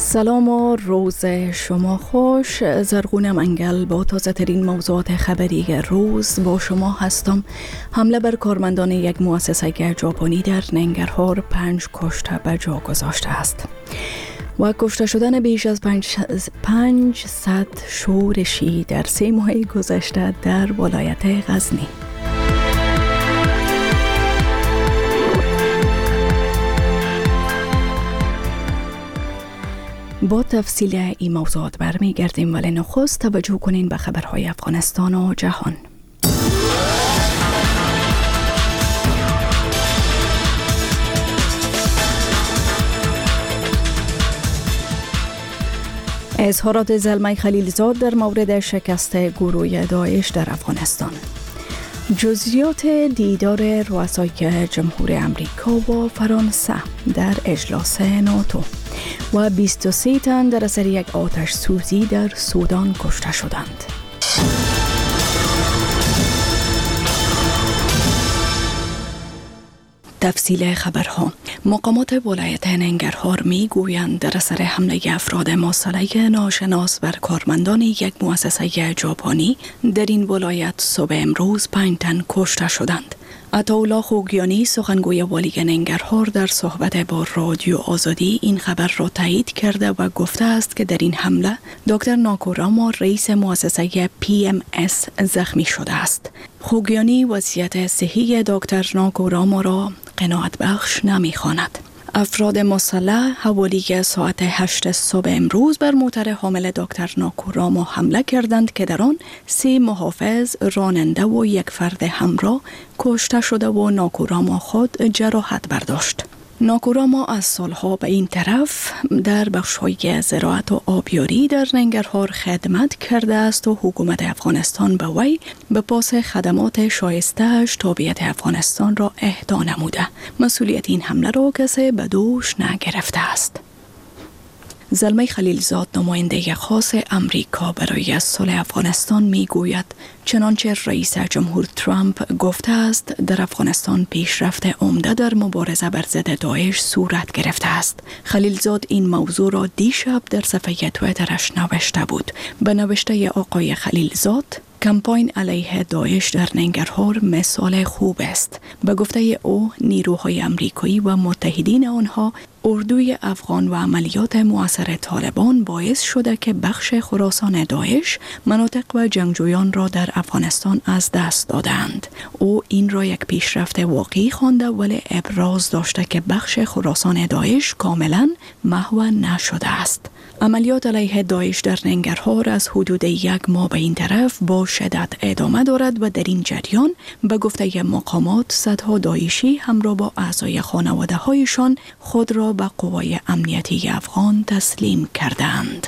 سلام و روز شما خوش. زرغون منگل با تازه ترین موضوعات خبری روز با شما هستم. حمله بر کارمندان یک مؤسسه ژاپنی در ننگرهار 5 کشته به جا گذاشته است و کشته شدن بیش از 500 شورشی در 3 ماه گذشته در ولایت غزنی. با تفصیل این موضوعات برمیگردیم، ولی نخست توجه کنین به خبرهای افغانستان و جهان. اظهارات زلمه خلیلزاد در مورد شکست گروه داعش در افغانستان. جزئیات دیدار رؤسای جمهور امریکا با فرانسه در اجلاس ناتو و 23 تن در اثر یک آتش سوزی در سودان کشته شدند. تفصیل خبرها. مقامات ولایت ننگرهار می گویند در اثر حمله افراد مسلح ناشناس بر کارمندان یک مؤسسه ژاپنی در این ولایت صبح امروز 5 تن کشته شدند. عطاالله خوگیانی سخنگوی والی ننگرهار در صحبت با رادیو آزادی این خبر را تایید کرده و گفته است که در این حمله دکتر ناکوراما رئیس مؤسسه PMS زخمی شده است. خوگیانی وضعیت صحی دکتر ناکوراما را قناعت بخش نمی‌خواند. افراد مسلح حوالی ساعت 8 صبح امروز بر موتر حامل دکتر ناکوراما حمله کردند که در آن 3 محافظ، راننده و یک فرد همراه کشته شده و ناکوراما خود جراحت برداشت. ناکوراما از سالها به این طرف در بخش‌های زراعت و آبیاری در ننگرهار خدمت کرده است و حکومت افغانستان به وی به پاس خدمات شایسته‌اش تابعیت افغانستان را اهدا نموده. مسئولیت این حمله را کسی به دوش نگرفته است. زلمه خلیلزاد نماینده خاص امریکا برای صلح افغانستان می گوید چنانچه رئیس جمهور ترامپ گفته است در افغانستان پیشرفت عمده در مبارزه بر ضد داعش صورت گرفته است. خلیلزاد این موضوع را دیشب در صفحه توییترش نوشته بود. به نوشته آقای خلیلزاد، کمپاین علیه داعش در ننگرهار مثال خوب است. به گفته او، نیروهای امریکایی و متحدین آنها اردوی افغان و عملیات مؤثر طالبان باعث شده که بخش خراسان داعش مناطق و جنگجویان را در افغانستان از دست دادند. او این را یک پیشرفت واقعی خوانده، ولی ابراز داشته که بخش خراسان داعش کاملا محو نشده است. عملیات علیه داعش در ننگرهار از حدود 1 ماه به این طرف با شدت ادامه دارد و در این جریان به گفته مقامات صدها داعشی همراه با اعضای خانواده هایشان خود را به قوای امنیتی افغان تسلیم کردند.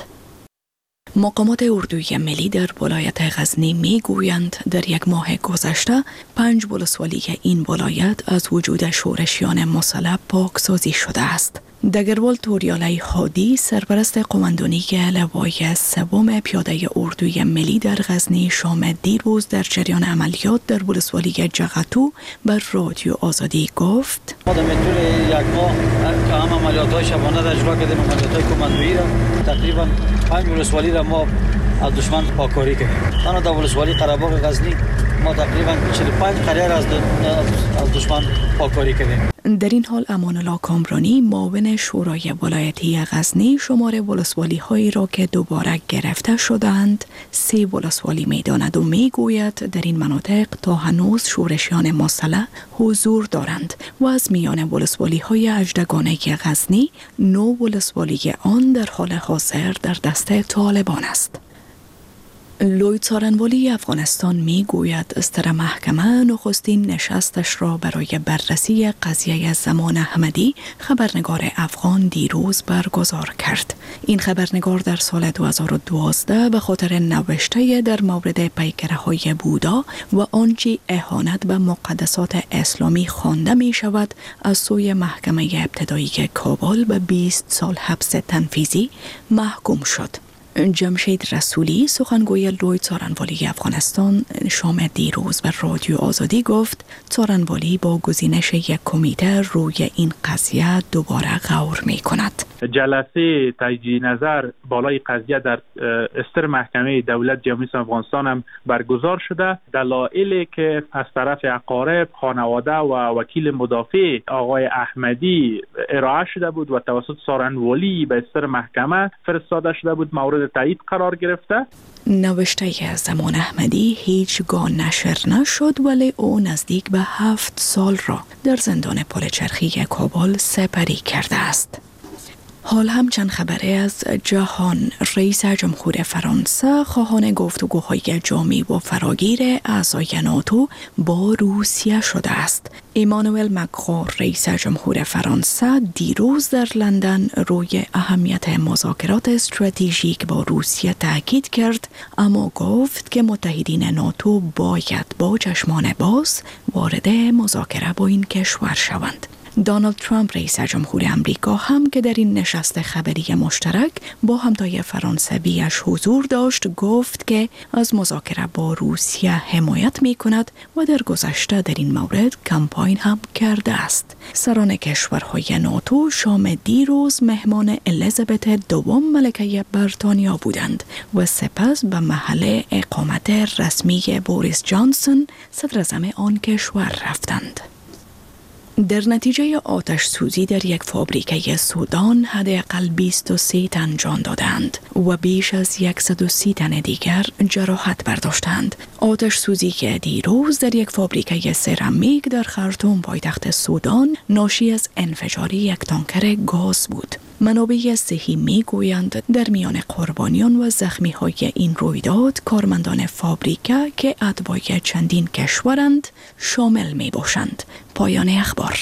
مقامات اردوی ملی در ولایت غزنی می گویند در 1 ماه گذشته 5 ولسوالی این ولایت از وجود شورشیان مسلح پاکسازی شده است. دگروال توریالی هادی، سرپرست قماندانی لوای 3 پیاده اردوی ملی در غزنی، شام دیروز در جریان عملیات در ولسوالی جغتو بر رادیو آزادی گفت: ما در طول 1 ماه که هم عملیات‌های شبانه را اجرا کردیم، عملیات‌های کماندویی را تقریبا 5 ولسوالی را ما از دشمن پاکاری کردیم. تنها در ولسوالی قره‌باغ غزنی ما تقریبا 45 قریه را از دشمن پاکاری کردیم. در این حال امان الله کامرانی، معاون شورای ولایتی غزنی، شمار ولسوالی هایی را که دوباره گرفته شدند 3 ولسوالی می‌داند و میگوید در این مناطق تا هنوز شورشیان مسلح حضور دارند و از میان ولسوالی های اژدگانه غزنی 9 ولسوالی آن در حال حاضر در دست طالبان است. لوی څارنوالی افغانستان می گوید استر محکمه نخستین نشستش را برای بررسی قضیه زمان احمدی خبرنگار افغان دیروز برگزار کرد. این خبرنگار در سال 2012 به خاطر نوشته در مورد پیکره‌های بودا و آنچه اهانت به مقدسات اسلامی خوانده می شود از سوی محکمه ابتدایی کابل به 20 سال حبس تنفیذی محکوم شد. جمشید رسولی سخنگوی لوی څارنوالی افغانستان شام دیروز به رادیو آزادی گفت څارنوالی با گزینش یک کمیته روی این قضیه دوباره غور می کند. جلسه تجدید نظر بالای قضیه در استر محکمه دولت جمهوری اسلامی افغانستان هم برگزار شده. دلایلی که از طرف اقارب، خانواده و وکیل مدافع آقای احمدی ارائه شده بود و توسط څارنوالی به استر محکمه فرستاده شده بود مورد تایید قرار گرفته. نوشته زمان احمدی هیچگاه نشر نشد ولی او نزدیک به 7 سال را در زندان پلچرخی کابل سپری کرده است. حال هم چند خبره از جهان. رئیس جمهور فرانسه خواهان گفتگوهای جامع و فراگیر اعضای ناتو با روسیه شده است. ایمانوئل مکرون رئیس جمهور فرانسه دیروز در لندن روی اهمیت مذاکرات استراتژیک با روسیه تاکید کرد، اما گفت که متحدین ناتو باید با چشمان باز وارد مذاکره با این کشور شوند. دونالد ترامپ رئیس جمهور امریکا هم که در این نشست خبری مشترک با همتای فرانسویش حضور داشت گفت که از مذاکره با روسیه حمایت می کند و در گذشته در این مورد کمپاین هم کرده است. سران کشورهای ناتو شام دیروز مهمان الیزابت دوم ملکه بریتانیا بودند و سپس به محل اقامت رسمی بوریس جانسون صدر اعظم آن کشور رفتند. در نتیجه آتش سوزی در یک فابریکه سودان حداقل 23 تن جان دادند و بیش از 130 تن دیگر جراحت برداشتند. آتش سوزی که دیروز در یک فابریکه سرامیک در خرطوم پایتخت سودان ناشی از انفجار یک تانکر گاز بود. منابع صحی می گویند در میان قربانیان و زخمی های این رویداد کارمندان فابریکه که اتباع چندین کشورند شامل می باشند. پایان اخبار.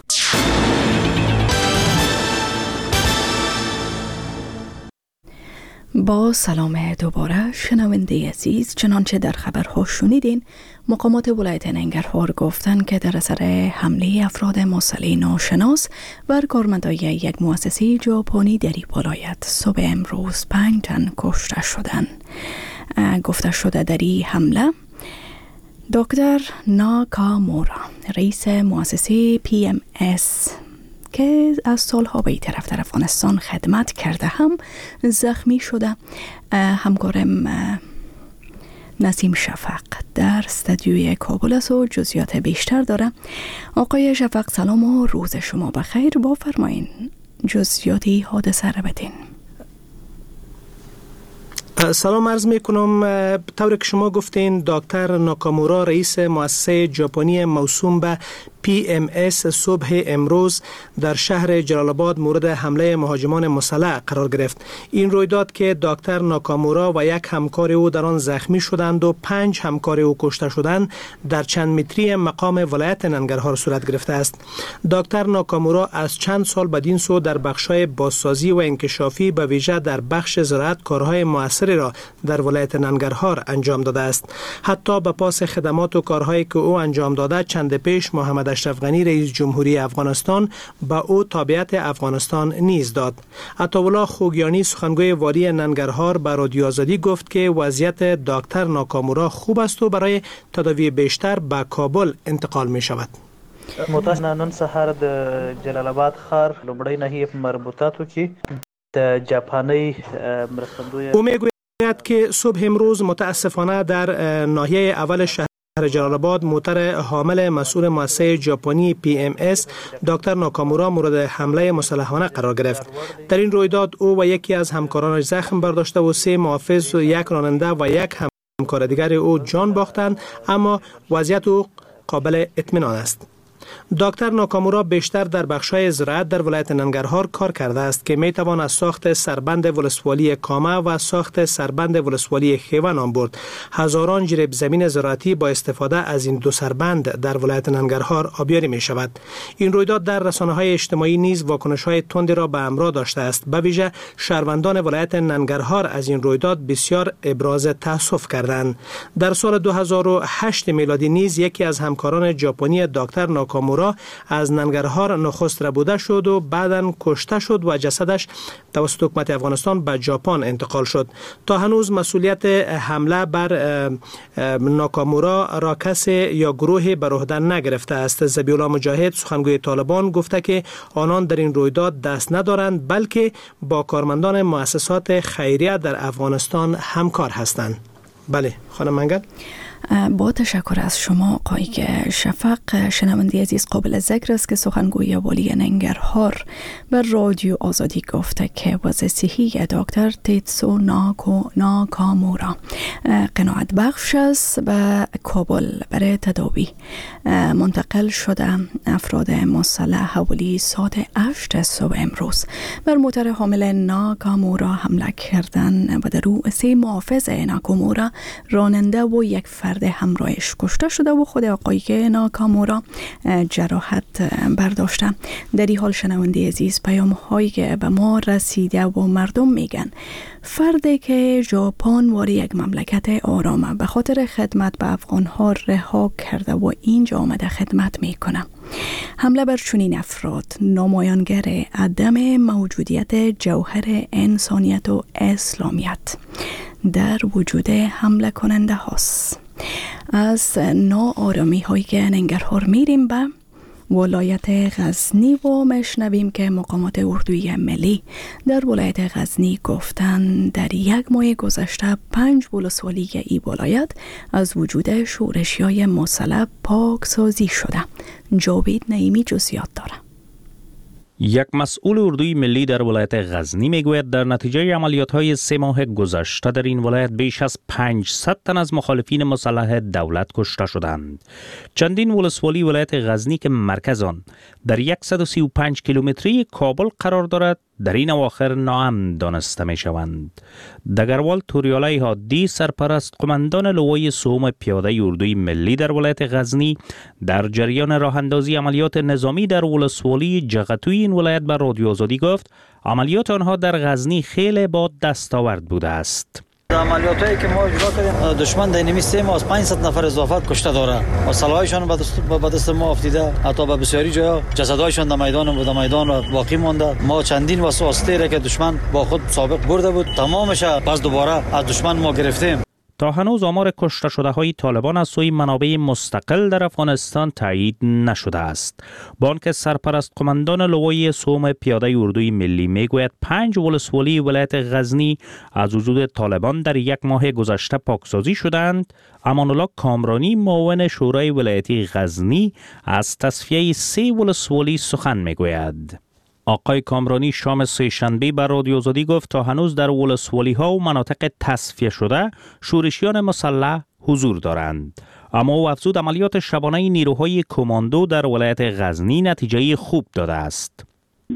با سلام دوباره شنونده عزیز، چنانچه در خبرها شنیدین، مقامات ولایت ننگرهار گفتند که در اثر حمله افراد مسلح ناشناس بر کارمندای یک مؤسسه ژاپنی در این ولایت صبح امروز 5 تن کشته شدند. گفته شده در این حمله دکتر ناکامورا رئیس مؤسسه PMS که از سالها به این طرف در افغانستان خدمت کرده هم زخمی شده. همکارم نسیم شفق در استودیوی کابل است و جزئیات بیشتر داره. آقای شفق سلام و روز شما بخیر. بفرمایین جزئیاتی حادثه را بدین. سلام عرض می کنم. طوری که شما گفتین دکتر ناکامورا رئیس مؤسسه ژاپنی موسوم به PMS صبح امروز در شهر جلال آباد مورد حمله مهاجمان مسلح قرار گرفت. این رویداد که دکتر ناکامورا و یک همکار او در آن زخمی شدند و 5 همکار او کشته شدند در چند متری مقام ولایت ننگرهار صورت گرفته است. دکتر ناکامورا از چند سال بدین سو در بخش‌های بازسازی و انکشافی به ویژه در بخش زراعت کارهای موثری را در ولایت ننگرهار انجام داده است. حتی به پاس خدمات و کارهایی که او انجام داده چند پیش محمد اشرف غنی رئیس جمهوری افغانستان با او تابعیت افغانستان نیز داد. عطاالله خوگیانی سخنگوی والی ننگرهار به رادیو آزادی گفت که وضعیت دکتر ناکامورا خوب است و برای تداوی بیشتر به کابل انتقال می شود. متاسفانه نن سهار د جلال آباد ښار لومړی ناحیه په مربوطاتو کې د جاپانی مرستندوی او میگوید که صبح امروز متاسفانه در ناحیه اول شهر جلال آباد موتر حامل مسئول مؤسسه ژاپنی PMS دکتر ناکامورا مورد حمله مسلحانه قرار گرفت. در این رویداد او و یکی از همکارانش زخم برداشته و 3 محافظ و 1 راننده و 1 همکار دیگر او جان باختند، اما وضعیت او قابل اطمینان است. دکتر ناکامورا بیشتر در بخش‌های زراعت در ولایت ننگرهار کار کرده است که میتوان از ساخت سربند ولسوالی کامه و ساخت سربند ولسوالی خیوه نام برد. هزاران جریب زمین زراعتی با استفاده از این 2 سربند در ولایت ننگرهار آبیاری می شود. این رویداد در رسانه‌های اجتماعی نیز واکنش‌های تندی را به همراه داشته است. به ویژه شهروندان ولایت ننگرهار از این رویداد بسیار ابراز تأسف کردند. در سال 2008 میلادی نیز یکی از همکاران ژاپنی دکتر ناکامورا ناکامورا از ننگرهار نخست ربوده شد و بعداً کشته شد و جسدش توسط حکومت افغانستان به ژاپن انتقال شد. تا هنوز مسئولیت حمله بر ناکامورا را کسی یا گروهی بر عهده نگرفته است. ذبیح‌الله مجاهد سخنگوی طالبان گفته که آنان در این رویداد دست ندارند بلکه با کارمندان مؤسسات خیریه در افغانستان همکار هستند. بله خانم منگل. با تشکر از شما آقای شفق. شنونده عزیز، قابل ذکر است که سخنگوی والی ننگرهار بر رادیو آزادی گفته که وضع صحی دکتر تیتسو ناکامورا قناعت بخش است و کابل برای تداوی منتقل شده. افراد مسلح حوالی ساعت 8 صبح امروز بر موتر حامل ناکامورا حمله کردن و در او 3 محافظ ناکامورا، راننده و یک فرد همراهش کشته شده و خود آقای ناکامورا جراحت برداشته. در این حال شنونده عزیز، پیام هایی که به ما رسیده و مردم میگن فردی که ژاپن واری یک مملکت آرامه به خاطر خدمت به افغانها رها کرده و اینجا آمده خدمت میکنه. حمله بر چنین افراد نمایانگر عدم موجودیت جوهر انسانیت و اسلامیت در وجود حمله کننده هاست. از ناآرامی هایی که ننگرهار میریم به ولایت غزنی و مشنویم که مقامات اردوی ملی در ولایت غزنی گفتن در 1 ماه گذشته 5 ولسوالی این ولایت از وجود شورشیای مسلح پاکسازی شده. جاوید نعیمی جزئیات داره. یک مسئول اردوی ملی در ولایت غزنی میگوید در نتیجه عملیات‌های 3 ماه گذشته در این ولایت بیش از 500 تن از مخالفین مسلح دولت کشته شدند. چندین ولسوالی ولایت غزنی که مرکز آن در 135 کیلومتری کابل قرار دارد در این اواخر ناامن دانسته می شوند. دگروال توریالای هادی سرپرست قماندان لوای سوم پیاده اردوی ملی در ولایت غزنی در جریان راه اندازی عملیات نظامی در ولسوالی جغتوی این ولایت بر رادیو آزادی گفت عملیات آنها در غزنی خیلی با دستاورد بوده است. عملیاتی که ما اجرا کردیم دشمن در اینمی 3 ماه از 500 نفر اضافه کشته داره و سلاحشان به دست ما افتیده. حتی به بسیاری جاها جسدهایشان در میدان باقی مانده. ما چندین واسطه را که دشمن با خود سابق برده بود تمامش پس دوباره از دشمن ما گرفتیم. تا هنوز آمار کشته شده های طالبان از سوی منابع مستقل در افغانستان تایید نشده است. بانک سرپرست قماندان لوای سوم پیاده اردوی ملی میگوید 5 ولسوالی ولایت غزنی از وجود طالبان در 1 ماه گذشته پاکسازی شدند. امان الله کامرانی معاون شورای ولایتی غزنی از تصفیه 3 ولسوالی سخن میگوید. آقای کامرانی شام سه‌شنبه بر رادیو آزادی گفت تا هنوز در ولسوالی ها و مناطق تصفیه شده شورشیان مسلح حضور دارند. اما او افزود عملیات شبانه نیروهای کماندو در ولایت غزنی نتیجه خوب داده است.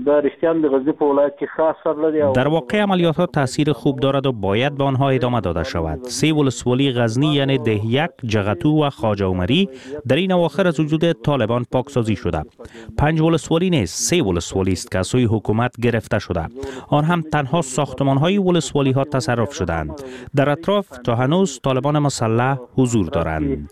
در واقع عملیات ها تاثیر خوب دارد و باید به آنها ادامه داده شود. 3 ولسوالی غزنی یعنی ده 1، جغتو و خواجه عمری در این اواخر از وجود طالبان پاکسازی شده. 5 ولسوالی نیست، 3 ولسوالی است که از سوی حکومت گرفته شده. آن هم تنها ساختمان های ولسوالی ها تصرف شدند. در اطراف تا هنوز طالبان مسلح حضور دارند.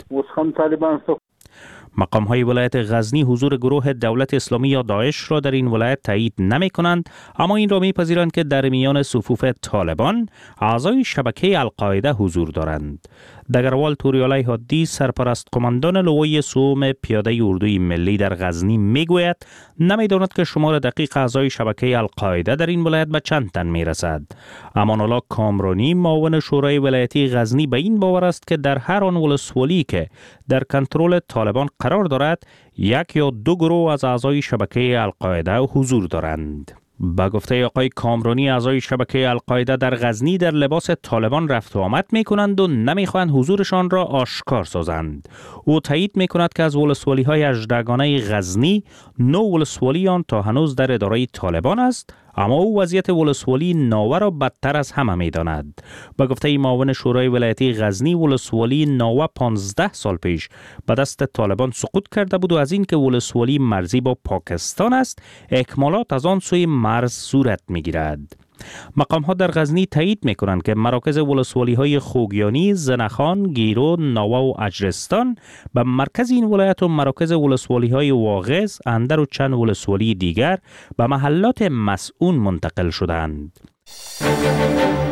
مقام های ولایت غزنی حضور گروه دولت اسلامی یا داعش را در این ولایت تایید نمی کنند، اما این را می پذیرند که در میان صفوف طالبان اعضای شبکه القاعده حضور دارند. دگروال توریالای هادی سرپرست قماندان لوای سوم پیاده اردوی ملی در غزنی می گوید نمیداند که شمار دقیق اعضای شبکه القاعده در این ولایت به چند تن می رسد. امان الله کامرانی معاون شورای ولایتی غزنی به این باور است که در هر آن ولسوالی که در کنترل طالبان قرار دارد 1 یا 2 گروه از اعضای شبکه القاعده حضور دارند. با گفته آقای کامرانی اعضای شبکه القاعده در غزنی در لباس طالبان رفت و آمد می کنند و نمی خواهند حضورشان را آشکار سازند. او تایید می کند که از ولسوالی های 18 گانه غزنی 9 ولسوالی آن تا هنوز در اداره طالبان است، اما او وضعیت ولسوالی ناوه را بدتر از همه می داند. با گفته معاون شورای ولایتی غزنی ولسوالی ناوه 15 سال پیش به دست طالبان سقوط کرده بود و از این که ولسوالی مرزی با پاکستان است اکمالات از آن سوی مرز صورت می گیرد. مقام ها در غزنی تایید میکنند که مراکز ولسوالی های خوگیانی، زنخان، گیرو، ناوه و اجرستان به مرکز این ولایت و مراکز ولسوالی های واغظ، اندر و چند ولسوالی دیگر به محلات مسئون منتقل شدند.